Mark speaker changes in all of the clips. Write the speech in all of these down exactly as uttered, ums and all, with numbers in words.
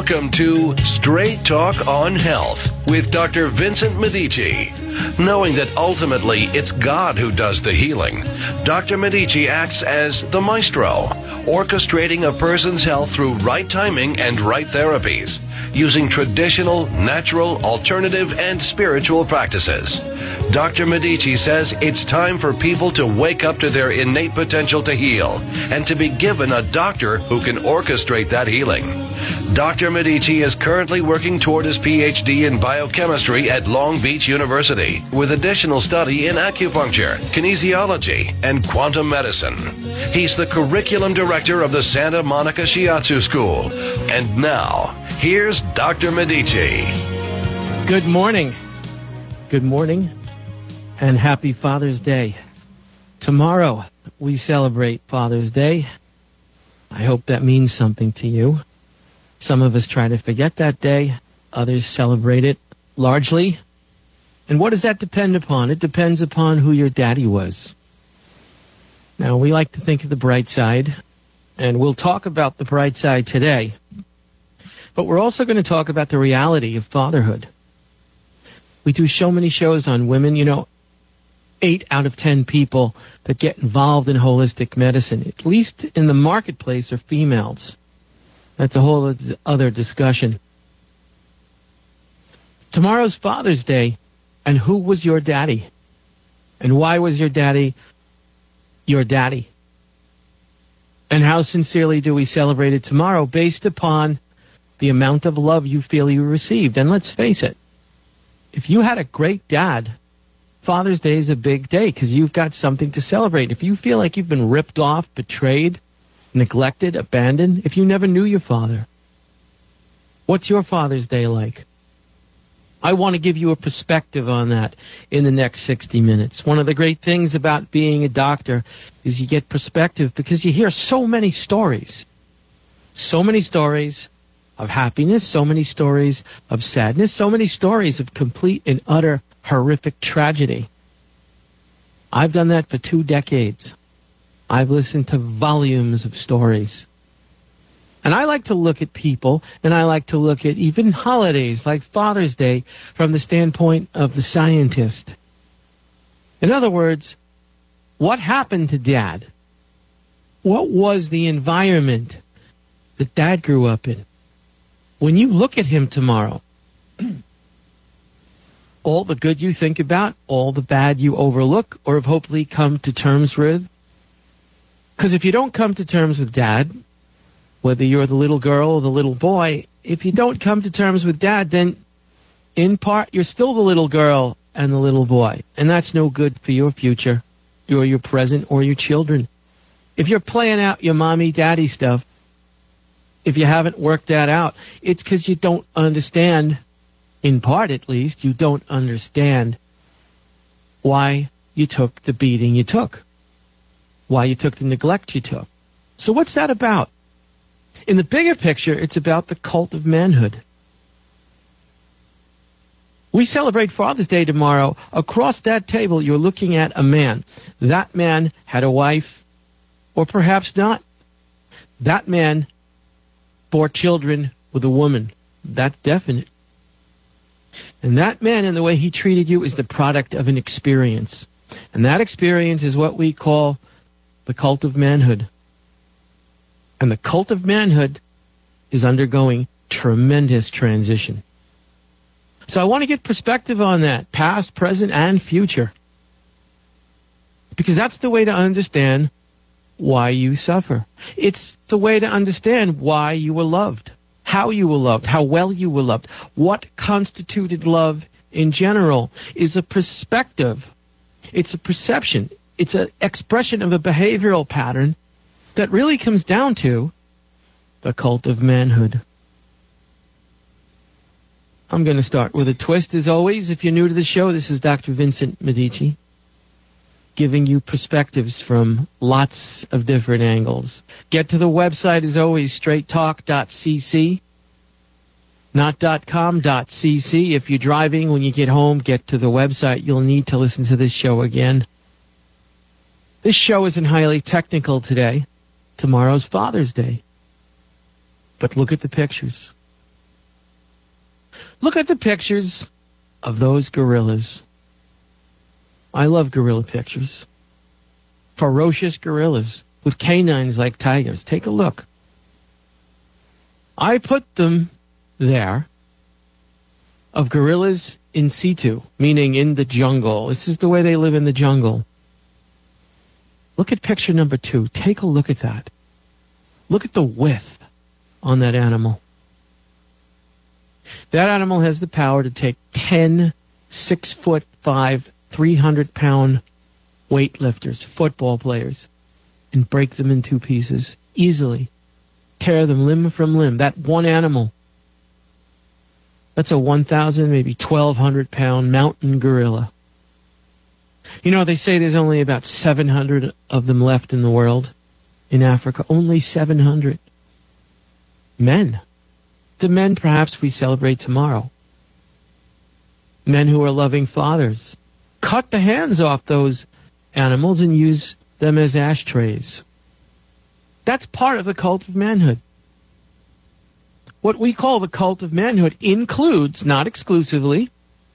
Speaker 1: Welcome to Straight Talk on Health with Doctor Vincent Medici. Knowing that ultimately it's God who does the healing, Doctor Medici acts as the maestro, orchestrating a person's health through right timing and right therapies, using traditional, natural, alternative, and spiritual practices. Doctor Medici says it's time for people to wake up to their innate potential to heal and to be given a doctor who can orchestrate that healing. Doctor Medici is currently working toward his P H D in biochemistry at Long Beach University with additional study in acupuncture, kinesiology, and quantum medicine. He's the curriculum director of the Santa Monica Shiatsu School. And now, here's Doctor Medici.
Speaker 2: Good morning. Good morning and happy Father's Day. Tomorrow we celebrate Father's Day. I hope that means something to you. Some of us try to forget that day. Others celebrate it largely. And what does that depend upon? It depends upon who your daddy was. Now, we like to think of the bright side, and we'll talk about the bright side today. But we're also going to talk about the reality of fatherhood. We do so many shows on women. You know, eight out of ten people that get involved in holistic medicine, at least in the marketplace, are females. That's a whole other discussion. Tomorrow's Father's Day, and who was your daddy? And why was your daddy your daddy? And how sincerely do we celebrate it tomorrow based upon the amount of love you feel you received? And let's face it, if you had a great dad, Father's Day is a big day because you've got something to celebrate. If you feel like you've been ripped off, betrayed, neglected, abandoned, if you never knew your father, what's your Father's Day like? I want to give you a perspective on that in the next sixty minutes. One of the great things about being a doctor is you get perspective because you hear so many stories. So many stories of happiness, so many stories of sadness, so many stories of complete and utter horrific tragedy. I've done that for two decades. I've listened to volumes of stories. And I like to look at people, and I like to look at even holidays like Father's Day from the standpoint of the scientist. In other words, what happened to Dad? What was the environment that Dad grew up in? When you look at him tomorrow, all the good you think about, all the bad you overlook or have hopefully come to terms with. Because if you don't come to terms with Dad, whether you're the little girl or the little boy, if you don't come to terms with Dad, then in part you're still the little girl and the little boy. And that's no good for your future, or your present, or your children. If you're playing out your mommy-daddy stuff, if you haven't worked that out, it's because you don't understand, in part at least, you don't understand why you took the beating you took. Why you took the neglect you took. So what's that about? In the bigger picture, it's about the cult of manhood. We celebrate Father's Day tomorrow. Across that table, you're looking at a man. That man had a wife, or perhaps not. That man bore children with a woman. That's definite. And that man and the way he treated you is the product of an experience. And that experience is what we call the cult of manhood. And the cult of manhood is undergoing tremendous transition. So I want to get perspective on that, past, present, and future. Because that's the way to understand why you suffer. It's the way to understand why you were loved, how you were loved, how well you were loved. What constituted love in general is a perspective. It's a perception. It's an expression of a behavioral pattern that really comes down to the cult of manhood. I'm going to start with a twist as always. If you're new to the show, this is Doctor Vincent Medici, giving you perspectives from lots of different angles. Get to the website as always, straight talk dot c c, not .com, .cc. If you're driving, when you get home, get to the website. You'll need to listen to this show again. This show isn't highly technical today. Tomorrow's Father's Day. But look at the pictures. Look at the pictures of those gorillas. I love gorilla pictures. Ferocious gorillas with canines like tigers. Take a look. I put them there of gorillas in situ, meaning in the jungle. This is the way they live in the jungle. Look at picture number two. Take a look at that. Look at the width on that animal. That animal has the power to take ten six foot five, three hundred pound weightlifters, football players, and break them in two pieces easily. Tear them limb from limb. That one animal. That's a one thousand, maybe twelve hundred pound mountain gorilla. You know, they say there's only about seven hundred of them left in the world. In Africa, only seven hundred. Men. The men perhaps we celebrate tomorrow. Men who are loving fathers. Cut the hands off those animals and use them as ashtrays. That's part of the cult of manhood. What we call the cult of manhood includes, not exclusively,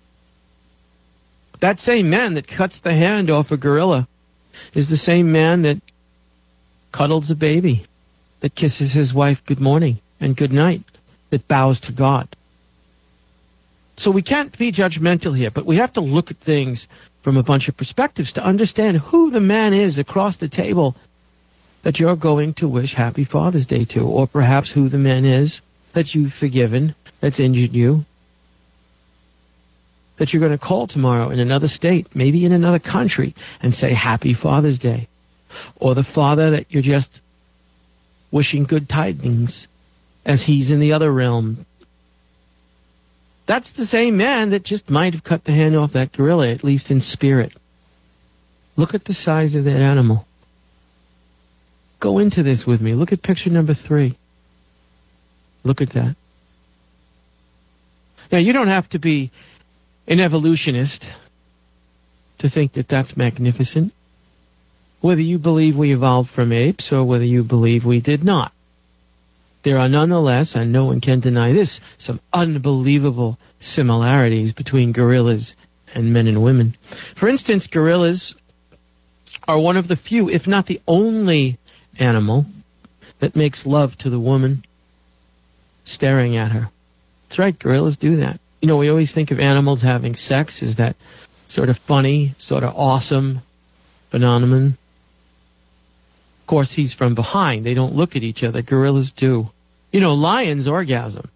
Speaker 2: that same man that cuts the hand off a gorilla is the same man that cuddles a baby, that kisses his wife good morning and good night, that bows to God. So we can't be judgmental here, but we have to look at things from a bunch of perspectives to understand who the man is across the table that you're going to wish Happy Father's Day to, or perhaps who the man is that you've forgiven, that's injured you, that you're going to call tomorrow in another state, maybe in another country, and say Happy Father's Day. Or the father that you're just wishing good tidings as he's in the other realm. That's the same man that just might have cut the hand off that gorilla, at least in spirit. Look at the size of that animal. Go into this with me. Look at picture number three. Look at that. Now, you don't have to be an evolutionist to think that that's magnificent. Whether you believe we evolved from apes or whether you believe we did not. There are nonetheless, and no one can deny this, some unbelievable similarities between gorillas and men and women. For instance, gorillas are one of the few, if not the only animal that makes love to the woman staring at her. That's right, gorillas do that. You know, we always think of animals having sex as that sort of funny, sort of awesome phenomenon. Of course, he's from behind. They don't look at each other. Gorillas do. You know, lions orgasm.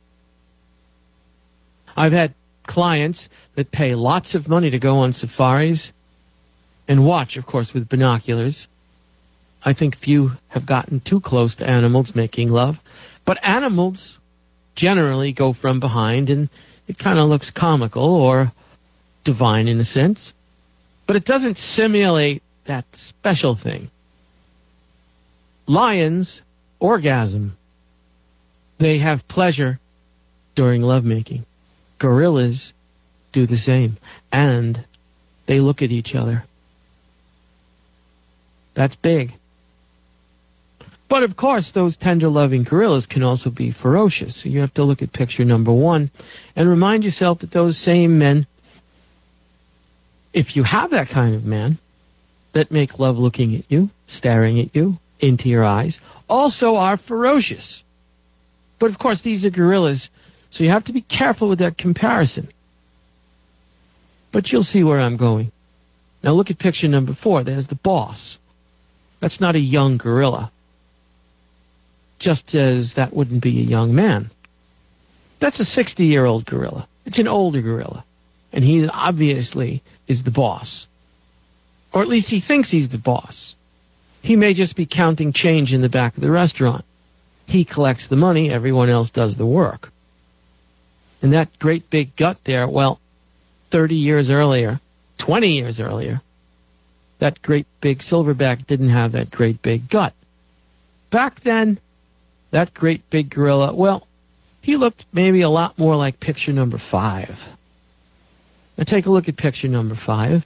Speaker 2: I've had clients that pay lots of money to go on safaris and watch, of course, with binoculars. I think few have gotten too close to animals making love. But animals generally go from behind, and it kind of looks comical or divine in a sense. But it doesn't simulate that special thing. Lions orgasm. They have pleasure during lovemaking. Gorillas do the same. And they look at each other. That's big. But of course, those tender loving gorillas can also be ferocious. So you have to look at picture number one and remind yourself that those same men, if you have that kind of man, that make love looking at you, staring at you, into your eyes, also are ferocious. But of course, these are gorillas, so you have to be careful with that comparison. But you'll see where I'm going. Now look at picture number four. There's the boss. That's not a young gorilla. Just as that wouldn't be a young man. That's a sixty-year-old gorilla. It's an older gorilla. And he obviously is the boss. Or at least he thinks he's the boss. He may just be counting change in the back of the restaurant. He collects the money, everyone else does the work. And that great big gut there, well, thirty years earlier, twenty years earlier, that great big silverback didn't have that great big gut. Back then, that great big gorilla, well, he looked maybe a lot more like picture number five. Now take a look at picture number five.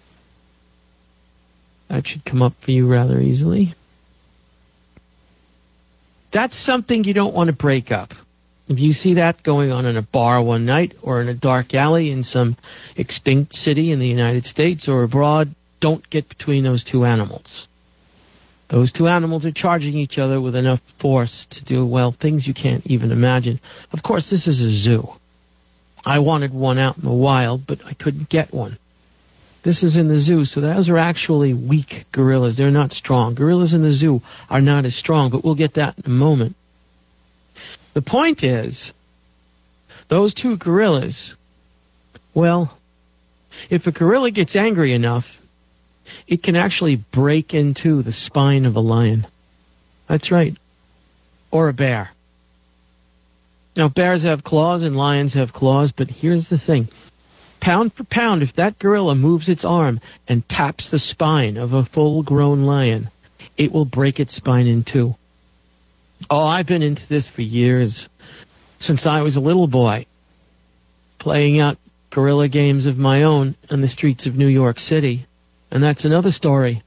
Speaker 2: That should come up for you rather easily. That's something you don't want to break up. If you see that going on in a bar one night or in a dark alley in some extinct city in the United States or abroad, don't get between those two animals. Those two animals are charging each other with enough force to do, well, things you can't even imagine. Of course, this is a zoo. I wanted one out in the wild, but I couldn't get one. This is in the zoo, so those are actually weak gorillas. They're not strong. Gorillas in the zoo are not as strong, but we'll get that in a moment. The point is, those two gorillas, well, if a gorilla gets angry enough, it can actually break into the spine of a lion. That's right. Or a bear. Now, bears have claws and lions have claws, but here's the thing. Pound for pound, if that gorilla moves its arm and taps the spine of a full-grown lion, it will break its spine in two. Oh, I've been into this for years, since I was a little boy, playing out gorilla games of my own on the streets of New York City. And that's another story.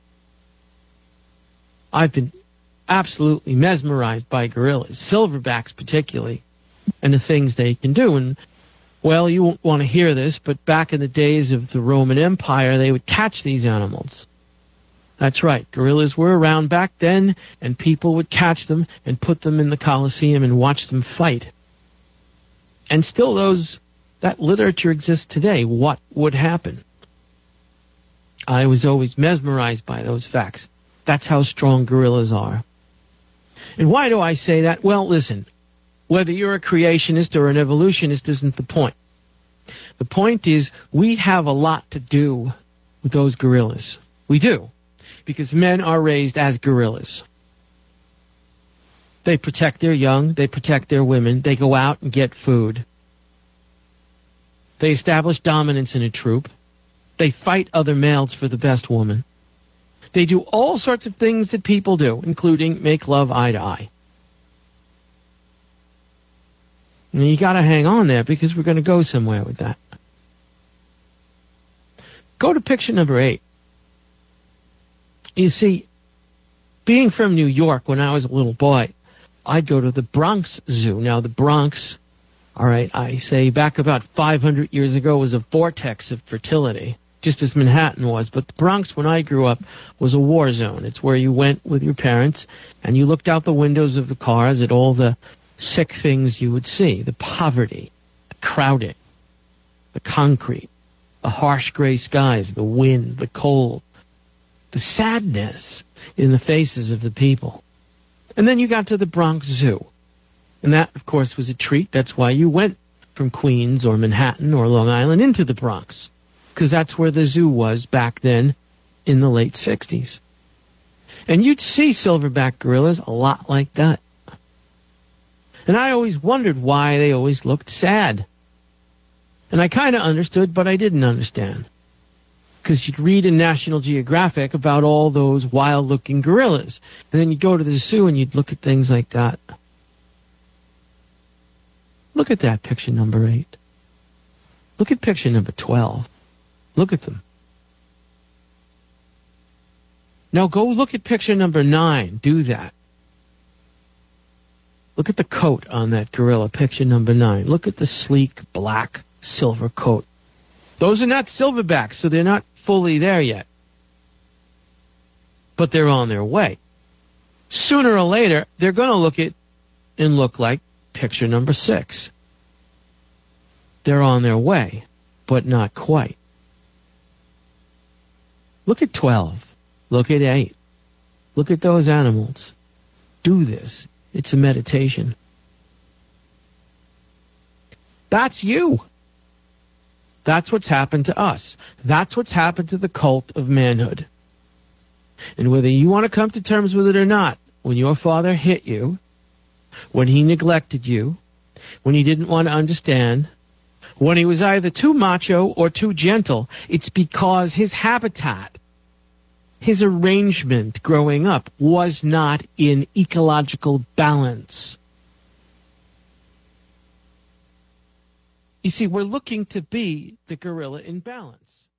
Speaker 2: I've been absolutely mesmerized by gorillas, silverbacks particularly, and the things they can do. And, well, you won't want to hear this, but back in the days of the Roman Empire, they would catch these animals. That's right. Gorillas were around back then, and people would catch them and put them in the Colosseum and watch them fight. And still those that literature exists today. What would happen? I was always mesmerized by those facts. That's how strong gorillas are. And why do I say that? Well, listen, whether you're a creationist or an evolutionist isn't the point. The point is we have a lot to do with those gorillas. We do. Because men are raised as gorillas. They protect their young. They protect their women. They go out and get food. They establish dominance in a troop. They fight other males for the best woman. They do all sorts of things that people do, including make love eye to eye. And you got to hang on there because we're going to go somewhere with that. Go to picture number eight. You see, being from New York when I was a little boy, I'd go to the Bronx Zoo. Now, the Bronx, all right, I say back about five hundred years ago was a vortex of fertility, just as Manhattan was. But the Bronx, when I grew up, was a war zone. It's where you went with your parents and you looked out the windows of the cars at all the sick things you would see, the poverty, the crowding, the concrete, the harsh gray skies, the wind, the cold, the sadness in the faces of the people. And then you got to the Bronx Zoo. And that, of course, was a treat. That's why you went from Queens or Manhattan or Long Island into the Bronx, because that's where the zoo was back then in the late sixties. And you'd see silverback gorillas a lot like that. And I always wondered why they always looked sad. And I kind of understood, but I didn't understand. Because you'd read in National Geographic about all those wild-looking gorillas. And then you'd go to the zoo and you'd look at things like that. Look at that, picture number eight. Look at picture number twelve. Look at them. Now go look at picture number nine. Do that. Look at the coat on that gorilla, picture number nine. Look at the sleek, black, silver coat. Those are not silverbacks, so they're not fully there yet. But they're on their way. Sooner or later, they're going to look at and look like picture number six. They're on their way, but not quite. Look at twelve. Look at eight. Look at those animals. Do this. It's a meditation. That's you. That's what's happened to us. That's what's happened to the cult of manhood. And whether you want to come to terms with it or not, when your father hit you, when he neglected you, when he didn't want to understand, when he was either too macho or too gentle, it's because his habitat, his arrangement growing up was not in ecological balance. You see, we're looking to be the gorilla in balance.